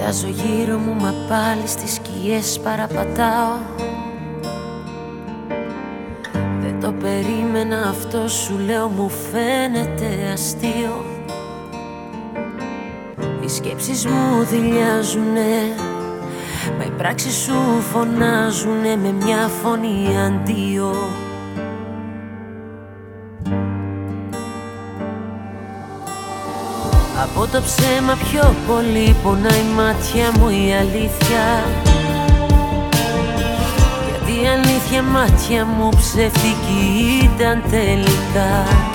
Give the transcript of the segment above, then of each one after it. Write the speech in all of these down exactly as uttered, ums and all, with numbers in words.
Κοιτάζω γύρω μου μα πάλι στις σκιές παραπατάω. Δεν το περίμενα αυτό, σου λέω, μου φαίνεται αστείο. Οι σκέψεις μου δειλιάζουνε, μα οι πράξεις σου φωνάζουνε με μια φωνή αντίο. Από το ψέμα πιο πολύ πονάει η μάτια μου η αλήθεια. Γιατί η αλήθεια μάτια μου ψεύτικη ήταν τελικά.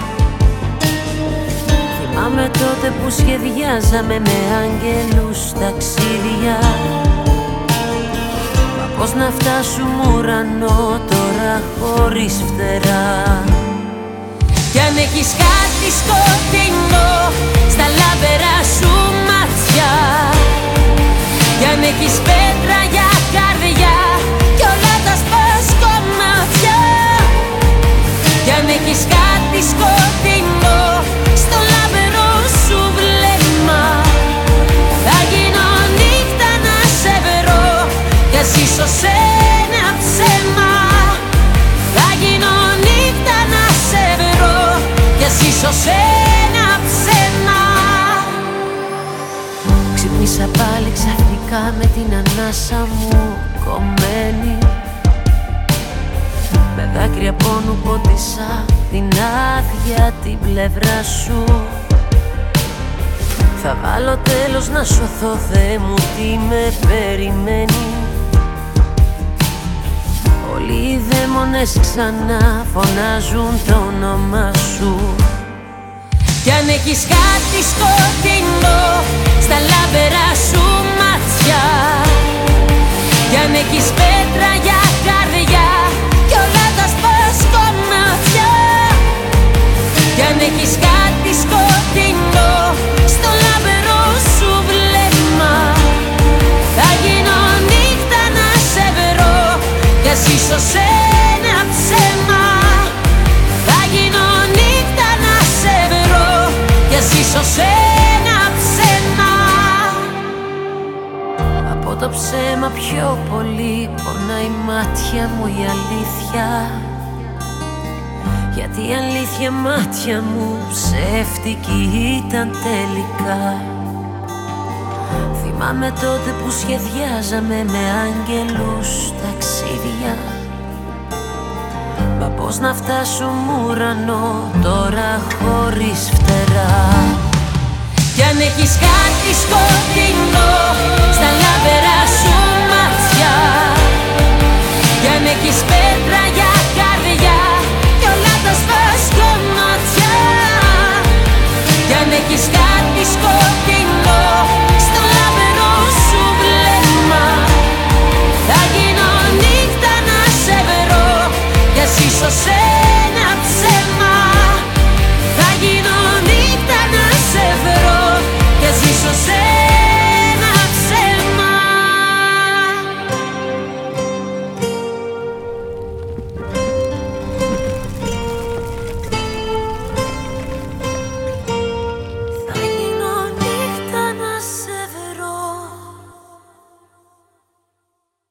Θυμάμαι τότε που σχεδιάζαμε με άγγελους ταξίδια. Μα πώς να φτάσουμε ουρανό τώρα χωρίς φτερά. Κι αν έχεις κάτι σκοτεινό στα λάμπερα σου μάτια, κι αν έχεις πέτρα για καρδιά κι όλα τα σπάς κομμάτια, κι αν έχεις κάτι σκοτεινό στο λάμπερο σου βλέμμα, θα γίνω νύχτα να σε βρω κι ας ίσως ένα ψέμα. Θα γίνω νύχτα να σε βρω κι ας ίσως ένα ψέμα. Ξύπνησα πάλι ξαφνικά με την ανάσα μου κομμένη. Με δάκρυα πόνου πότισα την άδεια την πλευρά σου. Θα βάλω τέλος να σωθώ, Θεέ μου, τι με περιμένει. Όλοι οι δαίμονες ξανά φωνάζουν το όνομα σου. Κι αν έχεις κάτι σκοτεινό στα λάμπερα σου μάτια, κι αν έχεις πέτρα για καρδιά κι όλα τα σπάς κομμάτια, κι αν έχεις κάτι σκοτεινό στο λάμπερο σου βλέμμα, θα γίνω νύχτα να σε βρω κι ας ίσως ένα ψέμα. Θα γίνω νύχτα να σε βρω κι ας ίσως ένα ψέμα. Από το ψέμα πιο πολύ πονάει η μάτια μου η αλήθεια. Γιατί η αλήθεια μάτια μου ψεύτικη ήταν τελικά. Θυμάμαι τότε που σχεδιάζαμε με άγγελους ταξίδια. Μα πώς να φτάσουμε ουρανό τώρα χωρίς φτερά. Κι αν έχεις κάτι σκοτεινό